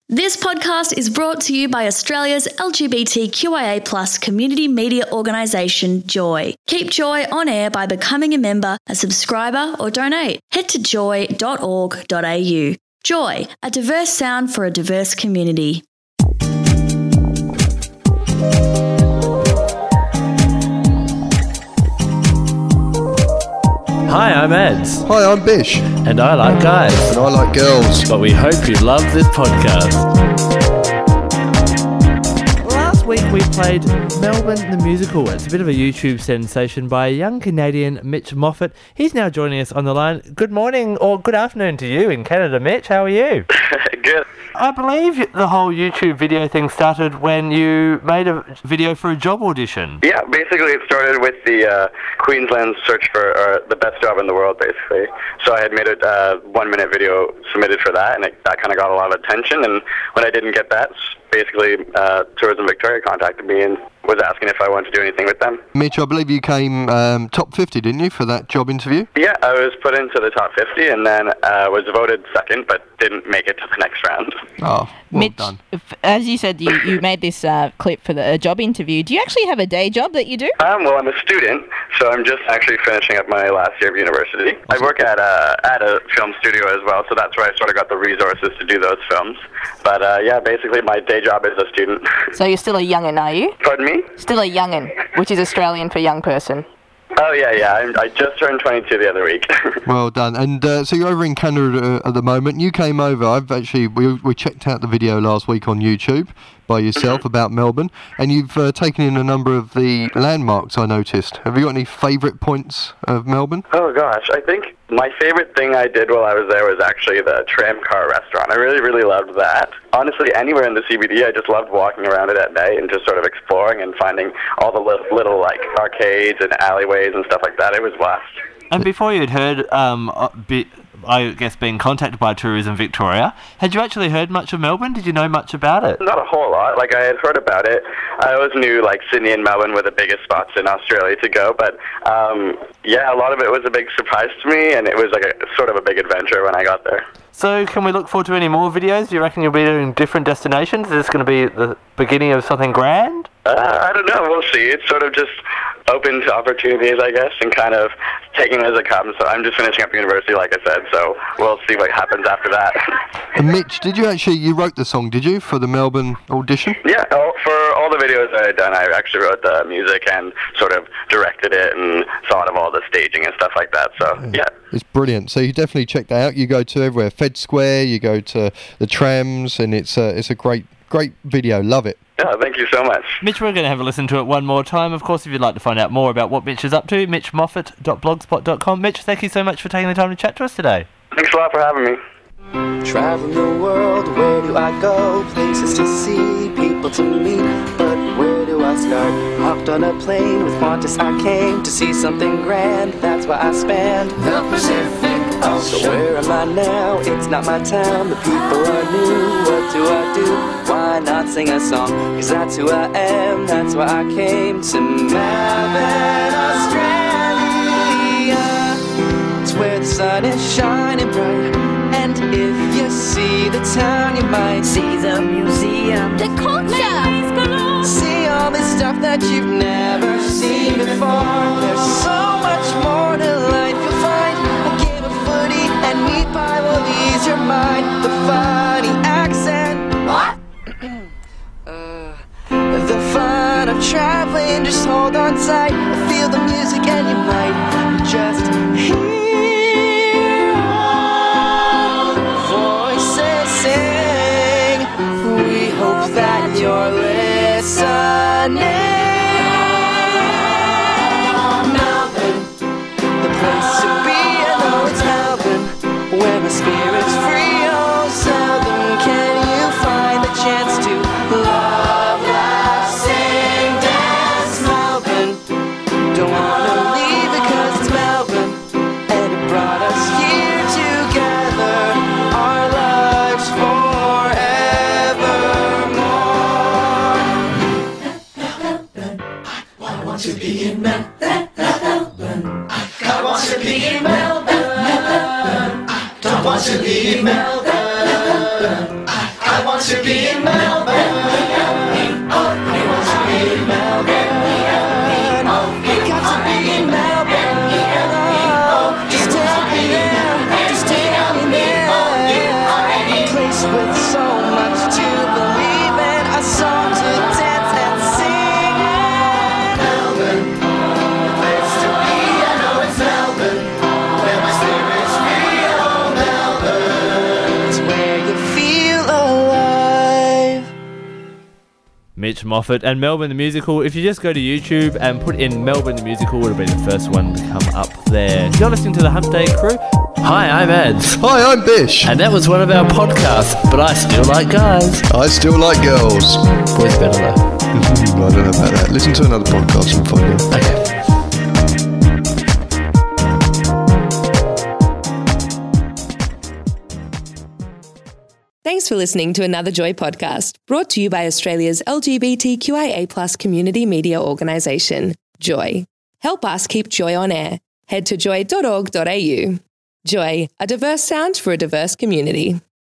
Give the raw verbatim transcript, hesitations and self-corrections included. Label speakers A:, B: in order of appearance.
A: This podcast is brought to you by Australia's L G B T Q I A plus community media organisation, Joy. Keep Joy on air by becoming a member, a subscriber or donate. Head to joy dot org dot a u. Joy, a diverse sound for a diverse community.
B: Hi, I'm Eds.
C: Hi, I'm Bish.
B: And I like guys.
C: And I like girls.
B: But we hope you love this podcast. Last week we played Melbourne the Musical. It's a bit of a YouTube sensation by a young Canadian, Mitch Moffat. He's now joining us on the line. Good morning or good afternoon to you in Canada, Mitch. How are you?
D: Good.
B: I believe the whole YouTube video thing started when you made a video for a job audition.
D: Yeah, basically it started with the uh, Queensland search for uh, the best job in the world, basically. So I had made a uh, one-minute video submitted for that, and it, that kind of got a lot of attention. And when I didn't get that, basically uh, Tourism Victoria contacted me and was asking if I wanted to do anything with them.
C: Mitch, I believe you came um, top fifty, didn't you, for that job interview?
D: Yeah, I was put into the top fifty and then uh, was voted second, but didn't make it to the next round.
C: Oh, well
E: Mitch,
C: done.
E: f- as you said, you, you made this uh, clip for the uh, job interview. Do you actually have a day job that you do?
D: Um, well, I'm a student, so I'm just actually finishing up my last year of university. I work at a, at a film studio as well, so that's where I sort of got the resources to do those films. But uh, yeah, basically my day job is a student.
E: So you're still a young'un, are you?
D: Pardon me?
E: Still a young'un, which is Australian for young person.
D: Oh, yeah, yeah. I'm, I just turned twenty-two the other week.
C: Well done. And uh, so you're over in Canada uh, at the moment. You came over. I've actually, we, we checked out the video last week on YouTube by yourself about Melbourne, and you've uh, taken in a number of the landmarks, I noticed. Have you got any favourite points of Melbourne?
D: Oh, gosh. I think my favorite thing I did while I was there was actually the Tramcar restaurant. I really, really loved that. Honestly, anywhere in the C B D, I just loved walking around it at night and just sort of exploring and finding all the little, little like, arcades and alleyways and stuff like that. It was blast.
B: And before you'd heard, um, uh, be, I guess, being contacted by Tourism Victoria, had you actually heard much of Melbourne? Did you know much about it?
D: Not a whole lot. Like, I had heard about it. I always knew, like, Sydney and Melbourne were the biggest spots in Australia to go. But, um, yeah, a lot of it was a big surprise to me, and it was, like, a sort of a big adventure when I got there.
B: So can we look forward to any more videos? Do you reckon you'll be doing different destinations? Is this going to be the beginning of something grand?
D: Uh, I don't know. We'll see. It's sort of just open to opportunities, I guess, and kind of taking it as it comes. So I'm just finishing up university, like I said, so we'll see what happens after that.
C: And Mitch, did you actually, you wrote the song, did you, for the Melbourne audition?
D: Yeah, oh, for all the videos I had done, I actually wrote the music and sort of directed it and thought of all the staging and stuff like that, so yeah.
C: It's brilliant. So you definitely check that out. You go to everywhere, Fed Square, you go to the trams, and it's a, it's a great, great video. Love it.
D: Yeah, thank you so much.
B: Mitch, we're going to have a listen to it one more time. Of course, if you'd like to find out more about what Mitch is up to, mitch moffat dot blogspot dot com. Mitch, thank you so much for taking the time to chat to us today.
D: Thanks a lot for having me.
F: Traveling the world, where do I go? Places to see, people to meet, but where do I start? Hopped on a plane with Qantas, I came to see something grand. That's why I spanned the Pacific Ocean. So where am I now? It's not my town, the people are new. What do I do? Why not sing a song? Cause that's who I am, that's why I came to Melbourne, Australia. It's where the sun is shining bright, and if you see the town, you might see the museum,
G: the culture,
F: see all this stuff that you've never seen before. There's so much more to life you'll find. A game of footy and meat pie will ease your mind. The funny accent, what? uh, the fun of traveling, just hold on tight. Feel the music and you might just hear that you're listening. Melbourne, the place to be. I know it's Melbourne, where my spirit's free. Oh, seldom can you find the chance to love, laugh, sing, dance. Melbourne, don't wanna leave because it's Melbourne, and it brought us here together. Our lives forever.
H: To be in Melbourne, I want to be in Melbourne. I don't want to be in Melbourne. I want to to be in Melbourne. Oh, he wants to be in Melbourne. He got to be in Melbourne. Oh, just tell me there, just tell me there. A place with so much to believe in, a song to dance and sing. Melbourne, the place to be. I know it's Melbourne, where my spirit's free. Oh, Melbourne, it's where you feel alive.
B: Mitch Moffat and Melbourne the Musical. If you just go to YouTube and put in Melbourne the Musical, it'll be the first one to come up there. You're listening to the Hump Day Crew. Hi, I'm Ads.
C: Hi, I'm Bish.
B: And that was one of our podcasts, but I still like guys.
C: I still like girls.
B: Boys better though.
C: I don't know about that. Listen to another podcast and find out.
B: Okay.
I: Thanks for listening to another Joy podcast, brought to you by Australia's L G B T Q I A plus community media organisation, Joy. Help us keep Joy on air. Head to joy dot org dot a u. Joy, a diverse sound for a diverse community.